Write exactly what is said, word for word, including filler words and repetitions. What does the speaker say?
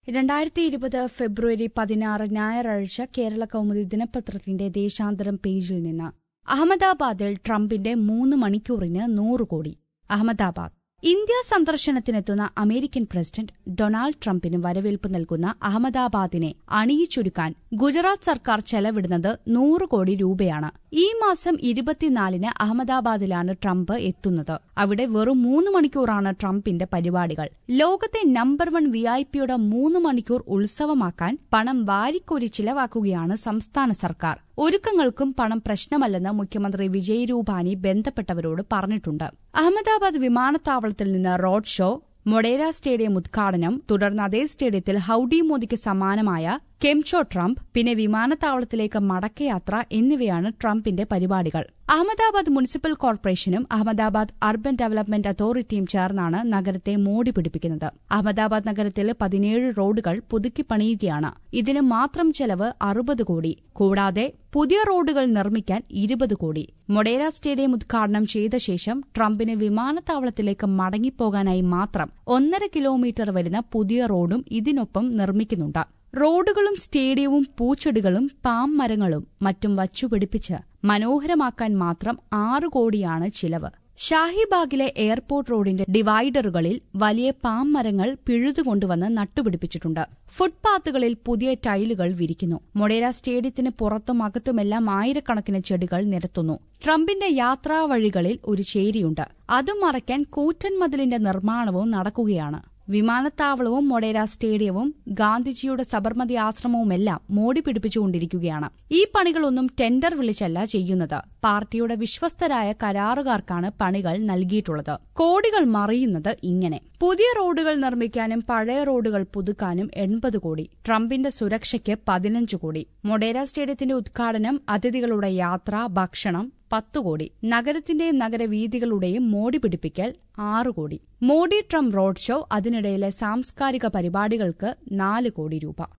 രണ്ടായിരത്തി ഇരുപത് ഫെബ്രുവരി പതിനാറ് ഞായറാഴ്ച കേരള കൗമുദി ദിനപത്രത്തിന്റെ ദേശാന്തരം പേജിൽ നിന്ന് അഹമ്മദാബാദിൽ ട്രംപിന്റെ മൂന്ന് മണിക്കൂറിന് നൂറ് കോടി. അഹമ്മദാബാദ് ഇന്ത്യ സന്ദർശനത്തിനെത്തുന്ന അമേരിക്കൻ പ്രസിഡന്റ് ഡൊണാൾഡ് ട്രംപിന് വരവേൽപ്പ് നൽകുന്ന അഹമ്മദാബാദിനെ അണിയിച്ചൊരുക്കാൻ ഗുജറാത്ത് സർക്കാർ ചെലവിടുന്നത് നൂറ് കോടി രൂപയാണ്. ഈ മാസം ഇരുപത്തിനാലിന് അഹമ്മദാബാദിലാണ് ട്രംപ് എത്തുന്നത്. അവിടെ വെറും മൂന്ന് മണിക്കൂറാണ് ട്രംപിന്റെ പരിപാടികൾ. ലോകത്തെ നമ്പർ വൺ വി ഐ പിയുടെ മൂന്ന് മണിക്കൂർ ഉത്സവമാക്കാൻ പണം വാരിക്കോരി ചിലവാക്കുകയാണ് സംസ്ഥാന സർക്കാർ. ഒരുക്കങ്ങൾക്കും പണം പ്രശ്നമല്ലെന്ന് മുഖ്യമന്ത്രി വിജയ് രൂപാനി ബന്ധപ്പെട്ടവരോട് പറഞ്ഞിട്ടുണ്ട്. അഹമ്മദാബാദ് വിമാനത്താവളത്തിൽ നിന്ന് റോഡ് ഷോ, മൊഡേര സ്റ്റേഡിയം ഉദ്ഘാടനം, തുടർന്ന് അതേ സ്റ്റേഡിയത്തിൽ ഹൌഡി മോദിക്ക് സമാനമായ കെംചോ ട്രംപ്, പിന്നെ വിമാനത്താവളത്തിലേക്ക് മടക്കയാത്ര എന്നിവയാണ് ട്രംപിന്റെ പരിപാടികൾ. അഹമ്മദാബാദ് മുനിസിപ്പൽ കോർപ്പറേഷനും അഹമ്മദാബാദ് അർബൻ ഡെവലപ്മെന്റ് അതോറിറ്റിയും ചേർന്നാണ് നഗരത്തെ മോടി പിടിപ്പിക്കുന്നത്. അഹമ്മദാബാദ് നഗരത്തിൽ പതിനേഴ് റോഡുകൾ പുതുക്കി പണിയുകയാണ്. ഇതിന് മാത്രം ചെലവ് അറുപത് കോടി. കൂടാതെ പുതിയ റോഡുകൾ നിർമ്മിക്കാൻ ഇരുപത് കോടി. മൊഡേര സ്റ്റേഡിയം ഉദ്ഘാടനം ചെയ്ത ശേഷം ട്രംപിന് വിമാനത്താവളത്തിലേക്ക് മടങ്ങിപ്പോകാനായി മാത്രം ഒന്നര കിലോമീറ്റർ വരുന്ന പുതിയ റോഡും ഇതിനൊപ്പം നിർമ്മിക്കുന്നുണ്ട്. റോഡുകളും സ്റ്റേഡിയവും പൂച്ചെടികളും പാം മരങ്ങളും മറ്റും വച്ചുപിടിപ്പിച്ച് മനോഹരമാക്കാൻ മാത്രം ആറ് കോടിയാണ് ചിലവ്. ഷാഹിബാഗിലെ എയർപോർട്ട് റോഡിന്റെ ഡിവൈഡറുകളിൽ വലിയ പാം മരങ്ങൾ പിഴുതുകൊണ്ടുവന്ന് നട്ടുപിടിപ്പിച്ചിട്ടുണ്ട്. ഫുട്പാത്തുകളിൽ പുതിയ ടൈലുകൾ വിരിക്കുന്നു. മൊഡേര സ്റ്റേഡിയത്തിന് പുറത്തും അകത്തുമെല്ലാം ആയിരക്കണക്കിന് ചെടികൾ നിരത്തുന്നു. ട്രംപിന്റെ യാത്രാവഴികളിൽ ഒരു ചേരിയുണ്ട്. അതും മറയ്ക്കാൻ കൂറ്റൻ മതിലിന്റെ നിർമ്മാണവും നടക്കുകയാണ്. വിമാനത്താവളവും മൊഡേര സ്റ്റേഡിയവും ഗാന്ധിജിയുടെ സബർമതി ആശ്രമവുമെല്ലാം മോടി പിടിപ്പിച്ചുകൊണ്ടിരിക്കുകയാണ്. ഈ പണികളൊന്നും ടെൻഡർ വിളിച്ചല്ല ചെയ്യുന്നത്. പാർട്ടിയുടെ വിശ്വസ്തരായ കരാറുകാർക്കാണ് പണികൾ നൽകിയിട്ടുള്ളത്. കോടികൾ മറിയുന്നത് ഇങ്ങനെ: പുതിയ റോഡുകൾ നിർമ്മിക്കാനും പഴയ റോഡുകൾ പുതുക്കാനും എൺപത് കോടി. ട്രംപിന്റെ സുരക്ഷയ്ക്ക് പതിനഞ്ച് കോടി. മൊഡേര സ്റ്റേഡിയത്തിന്റെ ഉദ്ഘാടനം, അതിഥികളുടെ യാത്ര, ഭക്ഷണം പത്ത് കോടി. നഗരത്തിന്റെയും നഗരവീഥികളുടെയും മോടി പിടിപ്പിക്കൽ ആറ് crore. Modi Trump road show, അതിനിടയിലെ സാംസ്കാരിക പരിപാടികൾക്ക് നാല് കോടി രൂപ.